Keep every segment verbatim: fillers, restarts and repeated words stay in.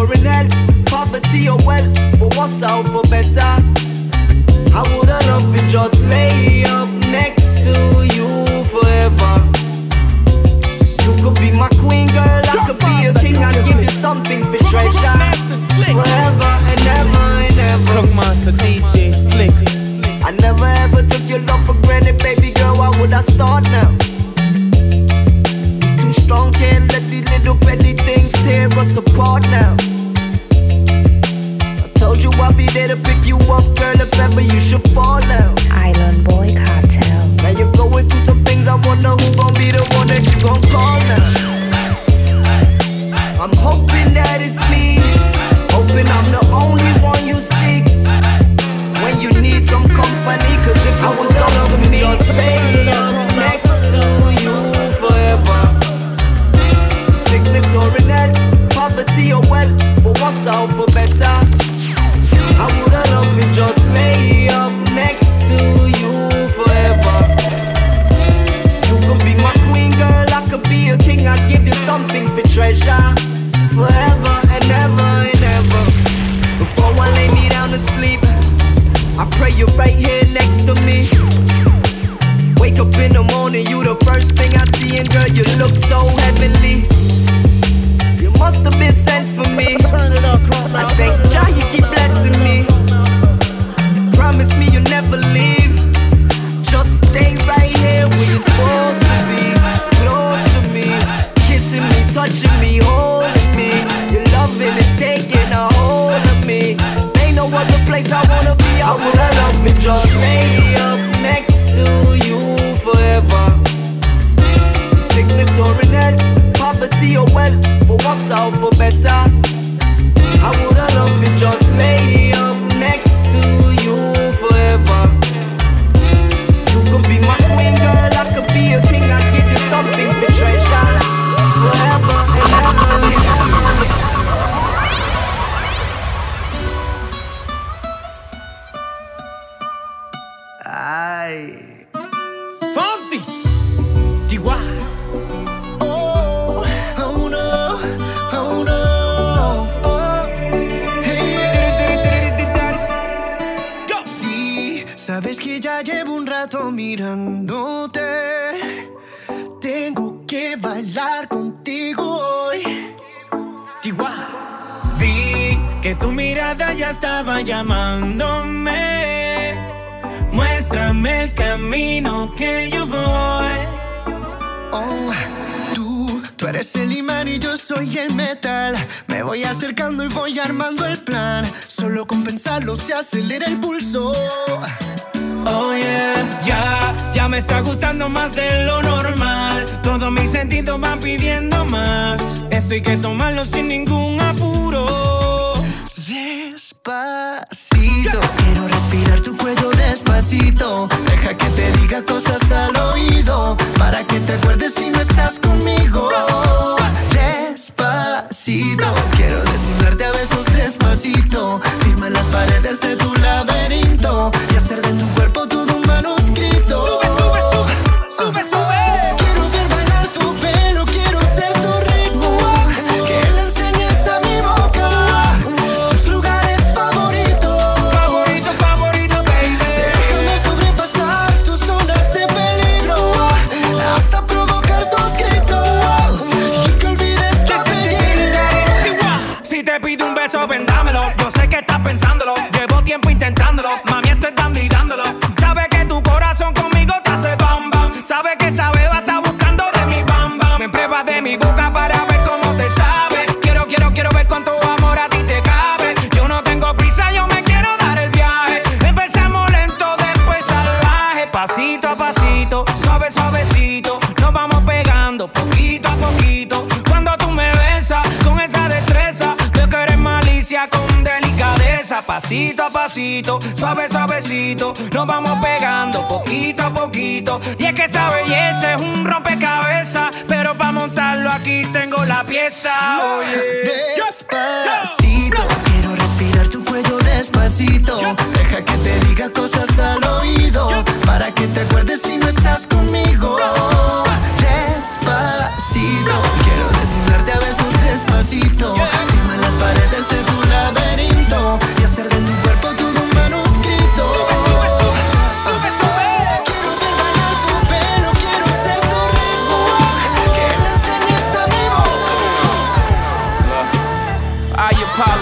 or in hell, poverty or wealth, for what's out for better. I woulda loved to just lay up next to you forever. You could be my queen, girl, I could be a king. I'd give you something for treasure, forever and ever and ever. Drunk Master D J Slick. I never ever took your love for granted, baby girl, why would I start now? You too strong, can't let these little petty things tear us apart now. I told you I'll be there to pick you up, girl, if ever you should fall now. Island Boy Cartel. Now you're going through some things, I wonder who gon' be the one that you gon' call now. I'm hoping that it's me, hoping I'm the only one you seek when you need some company, cause if I was all over me, just stay up next to you forever. Sickness or in health, poverty or wealth, for what's out for better. I woulda loved to just lay up next to you forever. You could be my queen, girl, I could be a king. I'd give you something for treasure, forever and ever and ever. Before I lay me down to sleep, I pray you're right here next to me. Wake up in the morning, you the first thing I see, and girl, you look so heavenly. You must have been sent for me. I thank Jah, you keep blessing me. Promise me you'll never leave. Just stay right here where you're supposed to be, close to me, kissing me, touching me, holding me. Your loving is taking a hold of me. Ain't no other place I wanna be. I woulda loved to just lay up next to you forever. Sickness or in health, poverty or wealth, for what's out for better. I woulda loved to just lay up next to you forever. You could be my queen, girl, I could be a king. I'd give you something to treasure, forever and ever and ever. Ay. Fonsi T Y. Oh, oh no, oh no. Oh, hey. Sí, sabes que ya llevo un rato mirándote. Tengo que bailar contigo hoy. T Y. Vi que tu mirada ya estaba llamándome. Muéstrame el camino que yo voy. Oh, tú, tú eres el imán y yo soy el metal. Me voy acercando y voy armando el plan. Solo con pensarlo se acelera el pulso. Oh yeah, ya, ya me está gustando más de lo normal. Todos mis sentidos van pidiendo más. Esto hay que tomarlo sin ningún apuro. Despacito, quiero respirar tu cuello despacito. Deja que te diga cosas al oído, para que te acuerdes si no estás conmigo. Despacito, quiero desnudarte a besos despacito. Firma las paredes de tu laberinto y hacer de tu cuerpo todo un manuscrito. Sube, sube, sube, sube, sube. Quiero ver bailar tu pelo, quiero ser tu ritmo. Que le enseñes a mi boca tus lugares favoritos. Favorito, favorito, baby. Déjame sobrepasar tus zonas de peligro hasta provocar tus gritos y que olvides tu apellido. Si te pido un beso, ven dámelo. Yo sé que estás pensándolo. Llevo tiempo intentándolo. Mami, esto es dando y dándolo. Sabe que tu corazón conmigo te hace bam bam. Sabe que esa beba está buscando de mi bam bam. Me pruebas de mi boca para ver cómo te sabe. Quiero, quiero, quiero ver cuánto amor a ti te cabe. Yo no tengo prisa, yo me quiero dar el viaje. Empezamos lento, después salvaje. Pasito a pasito, suave, suavecito. Nos vamos pegando poquito a poquito. Cuando tú me besas con esa destreza, veo que eres malicia con delicadeza. Pasito a pasito, suave, suavecito. Nos vamos pegando poquito a poquito. Y es que esa belleza es un rompecabezas, pero para montarlo aquí tengo la pieza. Despacito, quiero respirar tu cuello despacito. Deja que te diga cosas al oído, para que te acuerdes si no estás conmigo. Despacito, quiero desnudarte a besos despacito. Firma las paredes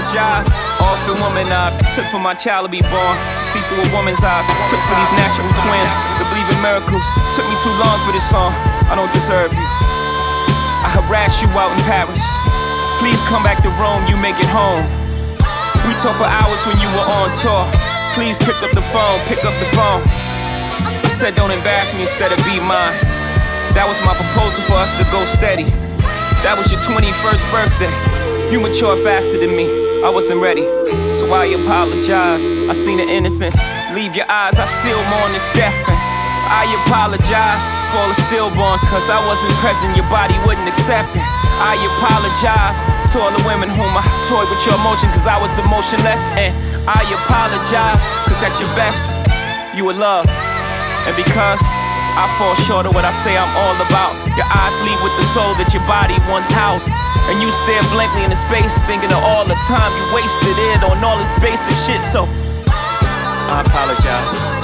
apologize. Often womanized, took for my child to be born. See through a woman's eyes, took for these natural twins to believe in miracles. Took me too long for this song, I don't deserve you. I harassed you out in Paris. Please come back to Rome, you make it home. We talked for hours when you were on tour. Please pick up the phone, pick up the phone. I said don't embarrass me, instead of be mine. That was my proposal for us to go steady. That was your twenty-first birthday. You matured faster than me, I wasn't ready, so I apologize. I seen the innocence leave your eyes, I still mourn this death. And I apologize for all the stillborns, cause I wasn't present, your body wouldn't accept it. I apologize to all the women whom I toyed with your emotion, cause I was emotionless. And I apologize, cause at your best, you were love. And because I fall short of what I say I'm all about, your eyes leave with the soul that your body once housed. And you stare blankly into space, thinking of all the time you wasted it on all this basic shit. So, I apologize.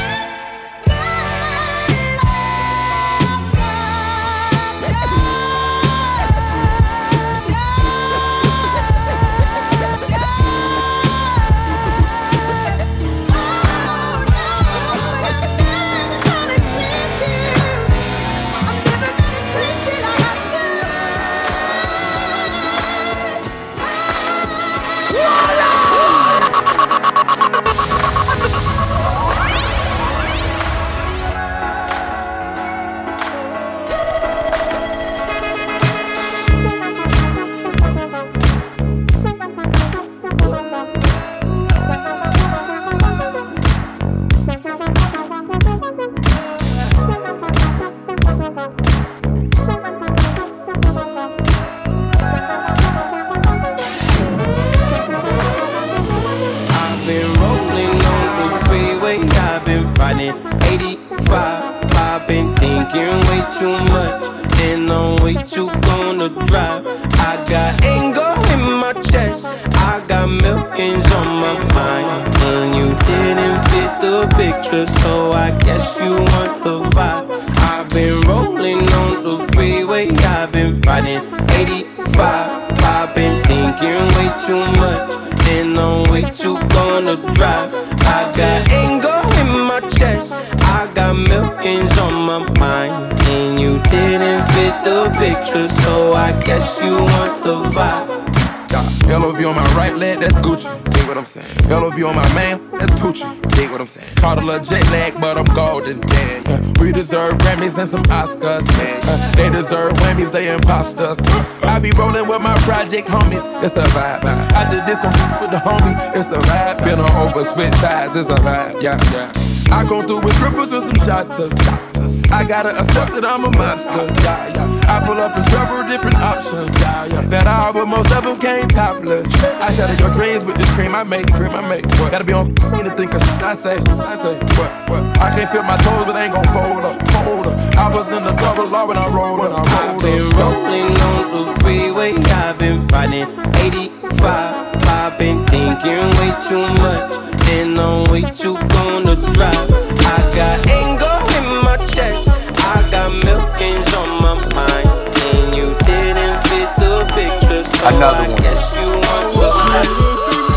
eighty-five, I've been thinking way too much, and I'm way too gonna drive. I got anger in my chest, I got millions on my mind, and you didn't fit the picture, so I guess you want the vibe. I've been rolling on the freeway, I've been riding eighty-five, I've been thinking way too much, and I'm way too gonna drive. I got anger in my chest, I got millions on my mind, and you didn't fit the picture, so I guess you want the vibe. L O V on my right leg, that's Gucci, dig what I'm saying. L O V on my man, that's Poochie, dig what I'm saying. Caught a little jet lag, but I'm golden, yeah, yeah. We deserve Grammys and some Oscars, yeah, yeah. They deserve Whammies, they imposters. I be rolling with my project homies, it's a vibe. I just did some with the homie, it's a vibe. Been on over, switch sides, it's a vibe, yeah, yeah. I go through with cripples and some shotters. I gotta accept that I'm a monster, yeah, yeah. I pull up in several different options, yeah, yeah. That I but most of them came topless. I shatter your dreams with this cream I make, cream I make. What? Gotta be on to think of shit I say, I say, what, what? I can't feel my toes, but ain't gon' fold up, fold up. I was in the double law when I rolled, when I rolled I've been up. Rolling on the freeway, I've been riding eighty-five. I've been thinking way too much, and I'm way too gonna drive. I got anger in my chest, I got millions on my mind, and you didn't fit the picture, so Another I one. guess you want the vibe.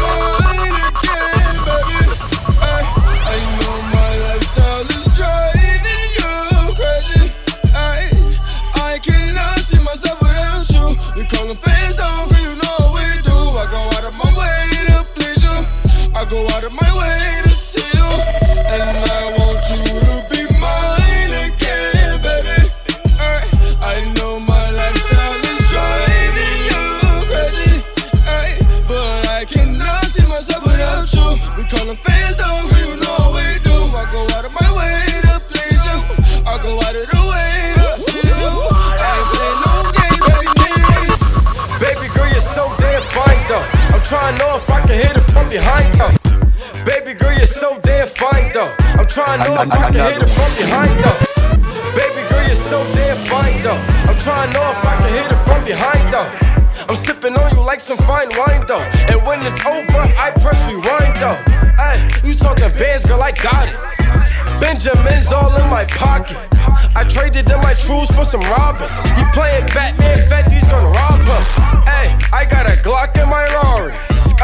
Go out of my way to see you, and I want you to be mine again, baby. Ay, I know my lifestyle is driving you crazy, ay, but I cannot see myself without you. We call them fans, though, you know we do. I go out of my way to please you, I go out of the way to see you. I ain't play no game, baby. Baby girl, you're so damn fine, though. I'm trying to know if I can hit it from behind, though. Baby girl, you're so damn fine, though. I'm trying to know if I can hit it from behind, though. Baby girl, you're so damn fine, though. I'm trying to know if I can hit it from behind, though. I'm sipping on you like some fine wine, though. And when it's over, I press rewind, though. Ay, you talking bands, girl, I got it. Benjamin's all in my pocket. I traded in my trues for some Robins. You playing Batman, Fetty's gonna rob him. Ay, I got a Glock in my Rari.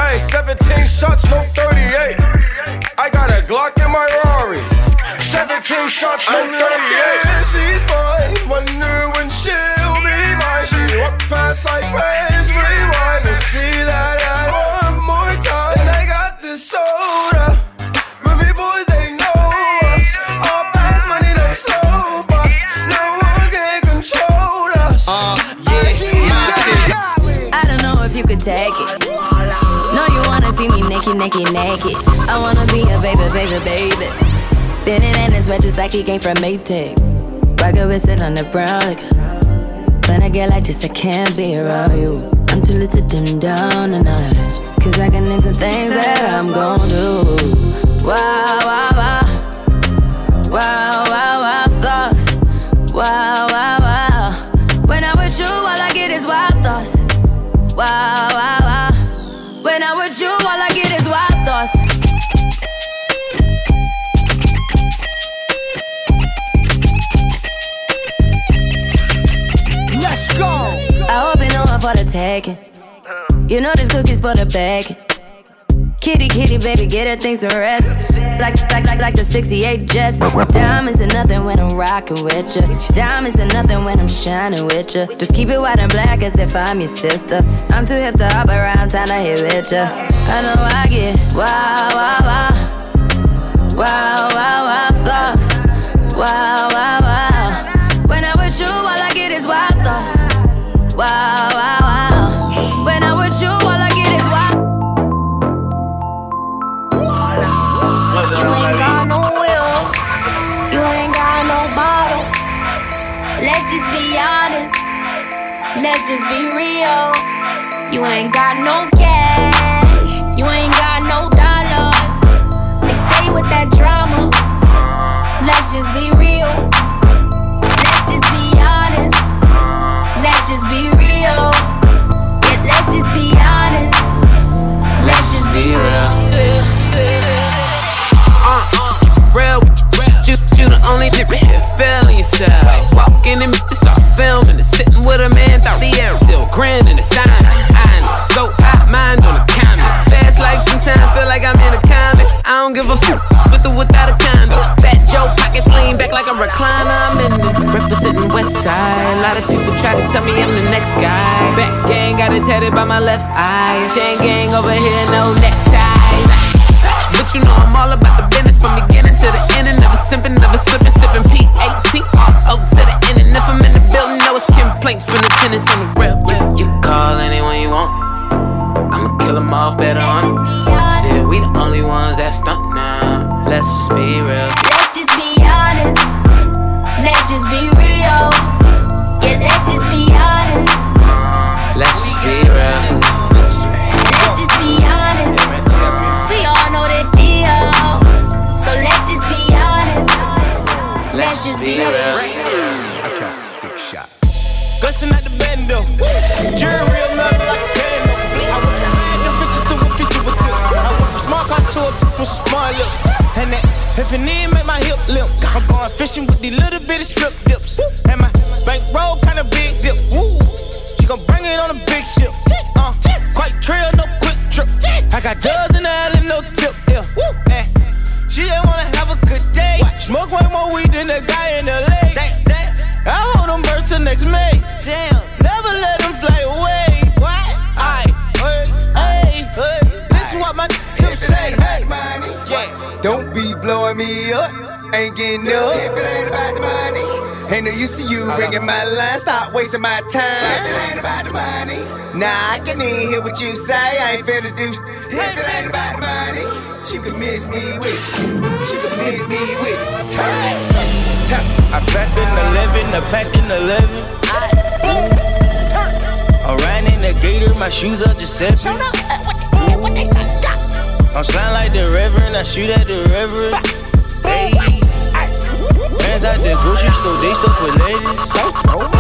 seventeen shots, no thirty-eight. I got a Glock in my Rari. seventeen shots, no thirty-eight. She's fine, wonder when she'll be mine. She walk past like praise, rewind to see that I one more time. And I got this soda. Remy boys, they know us. All fast money, no slow bucks. No one can control us. Uh, yeah, I don't know if you could take it. No, you wanna see me naked, naked, naked. I wanna be a baby, baby, baby. Spinning in his red just like he came from Maytag. Rocket with it on the brown liquor. When I get like this, I can't be around you. I'm too little to dim down the notch. Cause I can into things that I'm gon' do. Wow, wow, wow. Wow, wow, wow, thoughts. Wow, wow, wow. When I'm with you, all I get is wild thoughts. Wow, wow, wow. When I'm with you, all I get is wild thoughts. Let's go. I hope you know I'm for the taking. You know this cookie's for the bag. Kitty, kitty, baby, get her things to rest. Like, like, like, like the sixty-eight Jets. Diamonds are nothing when I'm rocking with ya. Diamonds are nothing when I'm shining with ya. Just keep it white and black as if I'm your sister. I'm too hip to hop around, time to hit with ya. I know I get wow, wow, wow. Wow, wow, wow, thoughts. Wow, wow, wow. When I'm with you, all I get is wild thoughts. Wow, wow, wow. When I'm with you, all I get is wild. You ain't got no will. You ain't got no bottle. Let's just be honest. Let's just be real. You ain't got no cash. You ain't got no dollars. They stay with that drama. Let's just be real. Let's just be honest. Let's just be real. Yeah, let's just be honest. Let's just be real. Uh, just keep it real with you. You, you the only nigga here feeling yourself. Walk in and start filming and sitting with a man, thought the air still grin in the sign. I know so hot, mind on the comment. Fast life sometimes feel like I'm in a comic. I don't give a fuck with or without a condom. Fat Joe pockets lean back like a recliner. I'm in this representing West Side. A lot of people try to tell me I'm the next guy. Back gang got it tatted by my left eye. Chain gang over here, no neckties. But you know I'm all about the business from beginning to the end. And never simping, never slipping, sipping P A T R O to the end. And if I'm in the building, know it's complaints from the tenants on the real. You, you can call anyone you want. I'ma kill them all better on them. Shit, we the only ones that stunt now. Let's just be real. Let's just be honest. Let's just be real. Yeah, let's just be honest. Let's just be real. Let's just be honest. We all know the deal. So let's just be honest. Let's just be real. I count six shots. Gussin' at the bando. Jury real metal like a candle. I went from the riches to a feature with two. I went from smart car to a with some smart lips. And that if it need make my hip limp. I'm going fishing with these little bitty strip dips. And my bankroll kinda big dip. Woo. She gon' bring it on a big ship. Uh, quite trail, no quick trip. I got dubs in the alley, no tip. Yeah. Woo. Eh. She ain't wanna have a good day. Smoke way more weed than the guy in L A. I hold them birds till next May. Damn. Never let them fly away. What? Aight. Hey, hey, hey. This is what my tips say. Hey, money. Yeah. Don't be blowing me up. Ain't getting up. If it ain't about the money. Ain't no use to you ringing my line. Stop wasting my time. If it ain't about the money. Nah, I can even hear what you say. I ain't finna do. If it ain't about the money, you can miss me with it. You can miss me with it. Time. Time. I back in the living, I back in the living. I ran in the gator, my shoes are just sipping. I'm slime like the river, and I shoot at the river. Hey, hands out the grocery store, they still for ladies.